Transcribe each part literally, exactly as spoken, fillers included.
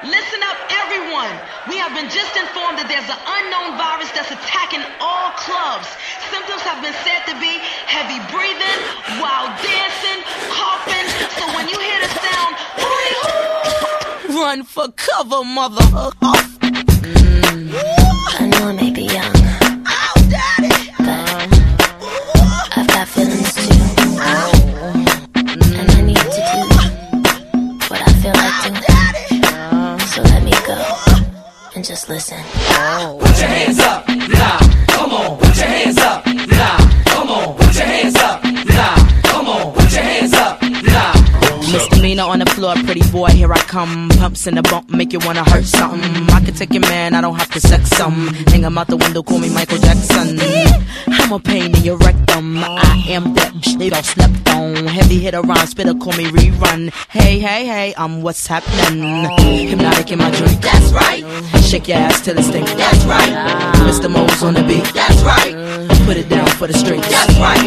Listen up, everyone. We have been just informed that there's an unknown virus that's attacking all clubs. Symptoms have been said to be heavy breathing, wild dancing, coughing. So when you hear the sound, hooty-hoo, run for cover, motherfucker. Mm. I know I may be young, oh, daddy, but I've got feelings too, and I need to do what I feel like doing. So let me go and just listen. Put your hands up, now, come on. Put your hands up, now, come on. Put your hands up, now, come on. Put your hands up, now. Misdemeanor on the floor, pretty boy, here I come. Pumps in the bump, make you wanna hurt something. I can take your man, I don't have to sex some. Hang him out the window, call me Michael Jackson. I'm a pain in your rectum. I am that bitch they don't slept on. Heavy hitter rhyme, spitter, call me rerun. Hey, hey, hey, I'm what's happening. Hypnotic in my drink, that's right. Shake your ass till it stink, that's right. Mister Mo's on the beat, that's right. Put it down for the street, that's right.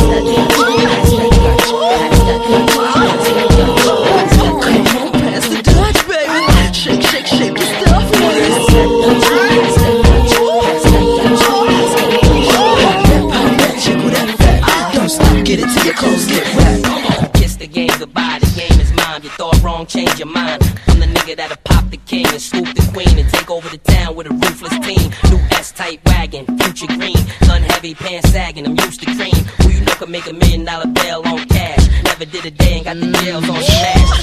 Come on, pass the Dutch, baby. Shake, shake, shake your stuff. Don't stop, get it till your clothes get wet. Kiss the game goodbye, the game is mine. You thought wrong, change your mind. I'm the nigga that'll pop the king and swoop the queen and take over the town with a ruthless team. New S-type wagon, future green, gun heavy, pants sagging. I'm used to cream. Who you know can make a million dollar bail on cash? Never did a day and got the jails on smash.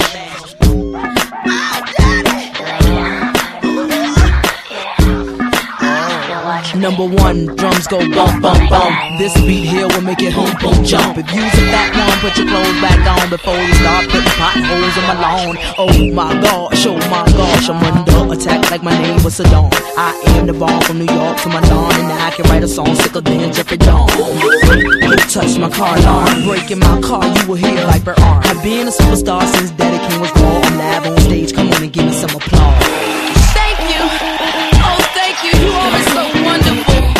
Number one, drums go bump, bump, bump. This beat here will make it hump, hump, jump. If you's a fat one, put your clothes back on before you start putting potholes in my lawn. Oh my gosh, oh my gosh, I'm under attack like my name was Saddam. I am the bomb from New York to my dawn, and I can write a song sicker than Jeffrey Dawn. You touch my car alarm, breaking my car, you will hear like Bert Arm. I've been a superstar since Daddy King was born. I'm live on stage, come on and give me some applause. thank you. Oh, thank you. You are so wonderful.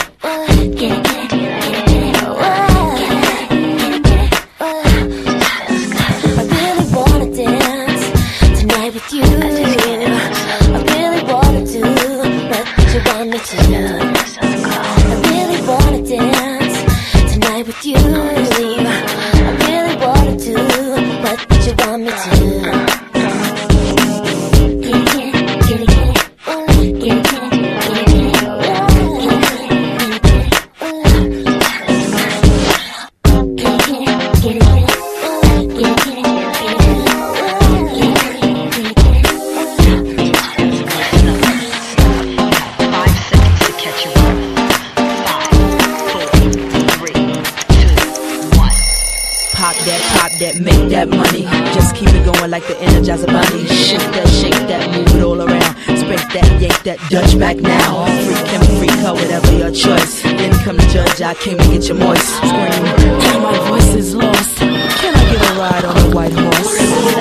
Make that money, just keep it going like the Energizer Bunny. Shake that, shake that, move it all around. Spank that, yank that Dutch back now. Freak him, freak her, whatever your choice. Then come to judge, I came to get you moist. Scream, now my voice is lost. Can I get a ride on a white horse?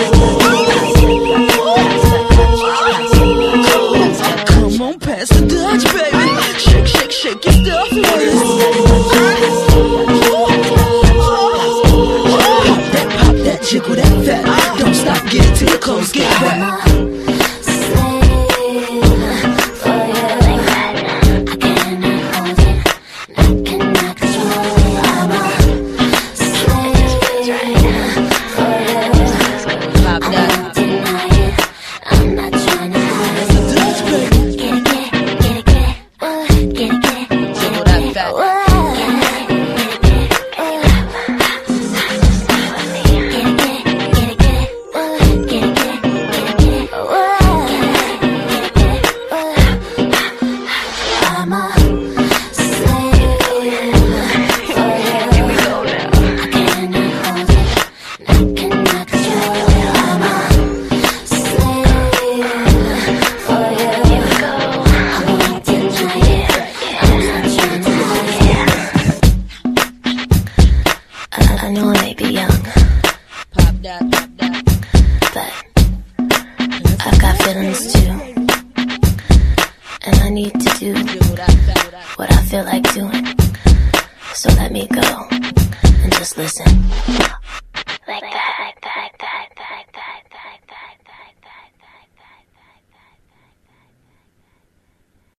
Come on, pass the Dutch, baby. Shake, shake, shake your stuff, ladies. Jiggle that fat, don't stop, get it till your clothes get wet. I know I may be young, but I've got feelings too, and I need to do what I feel like doing. So let me go and just listen. Like